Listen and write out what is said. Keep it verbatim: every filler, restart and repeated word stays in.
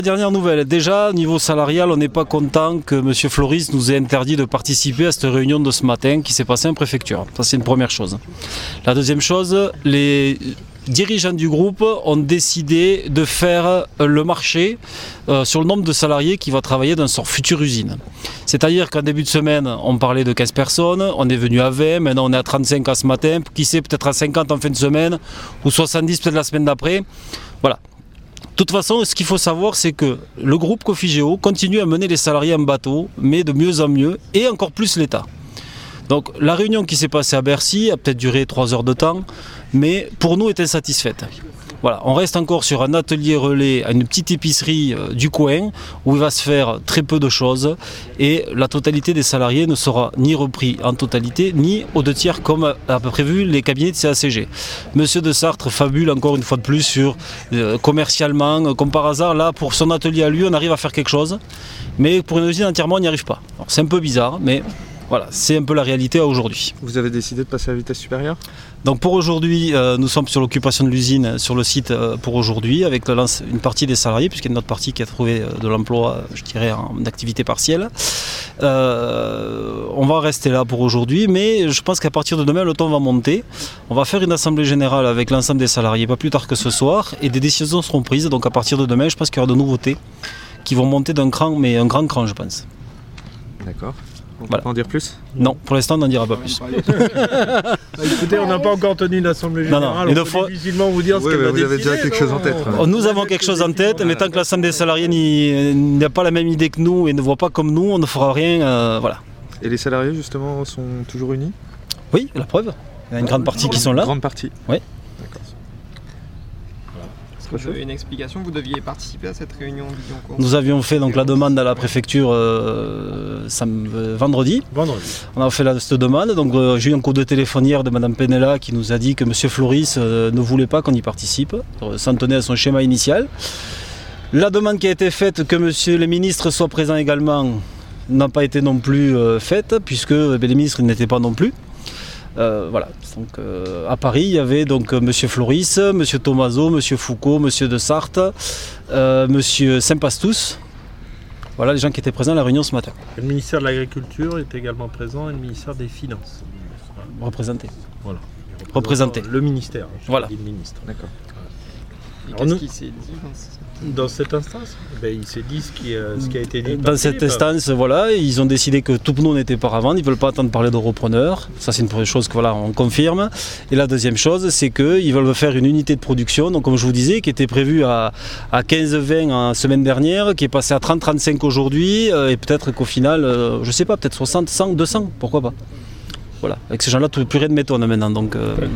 Dernière nouvelle, déjà niveau salarial, on n'est pas content que M. Floris nous ait interdit de participer à cette réunion de ce matin qui s'est passée en préfecture. Ça c'est une première chose. La deuxième chose, les dirigeants du groupe ont décidé de faire le marché euh, sur le nombre de salariés qui va travailler dans cette future usine. C'est-à-dire qu'en début de semaine, on parlait de quinze personnes, on est venu à vingt, maintenant on est à trente-cinq à ce matin, qui sait peut-être à cinquante en fin de semaine, ou soixante-dix peut-être la semaine d'après. Voilà. De toute façon, ce qu'il faut savoir, c'est que le groupe Cofigeo continue à mener les salariés en bateau, mais de mieux en mieux, et encore plus l'État. Donc la réunion qui s'est passée à Bercy a peut-être duré trois heures de temps, mais pour nous est insatisfaite. Voilà, on reste encore sur un atelier relais à une petite épicerie euh, du coin où il va se faire très peu de choses et la totalité des salariés ne sera ni repris en totalité ni aux deux tiers comme a prévu les cabinets de C A C G. Monsieur de Sartre fabule encore une fois de plus sur euh, commercialement, comme par hasard là pour son atelier à lui on arrive à faire quelque chose, mais pour une usine entièrement on n'y arrive pas. C'est un peu bizarre mais voilà, c'est un peu la réalité à aujourd'hui. Vous avez décidé de passer à la vitesse supérieure ? Donc pour aujourd'hui, euh, nous sommes sur l'occupation de l'usine, sur le site euh, pour aujourd'hui, avec le lance, une partie des salariés, puisqu'il y a une autre partie qui a trouvé euh, de l'emploi, je dirais, en activité partielle. Euh, on va rester là pour aujourd'hui, mais je pense qu'à partir de demain, le ton va monter. On va faire une assemblée générale avec l'ensemble des salariés, pas plus tard que ce soir, et des décisions seront prises. Donc à partir de demain, je pense qu'il y aura de nouveautés qui vont monter d'un cran, mais un grand cran, je pense. D'accord. On Voilà. peut en dire plus ? Non, pour l'instant, on n'en dira pas plus. Écoutez, on n'a pas encore tenu l'Assemblée Non, Générale, non, on peut fois... difficilement vous dire ce oui, qu'elle va vous avez décider, déjà quelque non chose en tête. Oh, nous avons quelque chose en tête, mais tant que l'ensemble des salariés n'a pas la même idée que nous et ne voit pas comme nous, on ne fera rien. Euh, voilà. Et les salariés, justement, sont toujours unis ? Oui, la preuve. Il y a une grande partie qui sont là. Une grande partie. Oui. D'accord. Vous avez une explication, vous deviez participer à cette réunion vidéoconférence. Nous avions fait donc la demande à la préfecture euh, sam- euh, vendredi. Vendredi. On a fait la, cette demande. Donc euh, j'ai eu un coup de téléphone hier de Mme Penella qui nous a dit que M. Floris euh, ne voulait pas qu'on y participe, euh, s'en tenait à son schéma initial. La demande qui a été faite que M. le ministre soit présent également n'a pas été non plus euh, faite puisque eh bien, les ministres n'étaient pas non plus. Euh, voilà. Donc, euh, à Paris, il y avait donc M. Floris, M. Tomaso, M. Foucault, M. de Sarthe, euh, M. Saint-Pastous. Voilà les gens qui étaient présents à la réunion ce matin. Le ministère de l'Agriculture est également présent et le ministère des Finances. Représentés. Voilà. Représentés. Le ministère. je Voilà. dis le ministre. D'accord. Et Alors qu'est-ce nous- qui s'est dit dans ce- Dans cette instance, ben, il s'est dit ce qui, euh, ce qui a été dit. Dans par cette Philippe. instance, voilà, ils ont décidé que tout pneu n'était pas à vendre, ils ne veulent pas attendre parler de repreneurs. Ça, c'est une première chose que voilà, on confirme. Et la deuxième chose, c'est qu'ils veulent faire une unité de production, donc comme je vous disais, qui était prévue à, à quinze vingt en semaine dernière, qui est passée à trente trente-cinq aujourd'hui, euh, et peut-être qu'au final, euh, je ne sais pas, peut-être soixante, cent, deux cents, pourquoi pas. Voilà, avec ces gens-là, plus rien ne m'étonne maintenant. Donc, euh,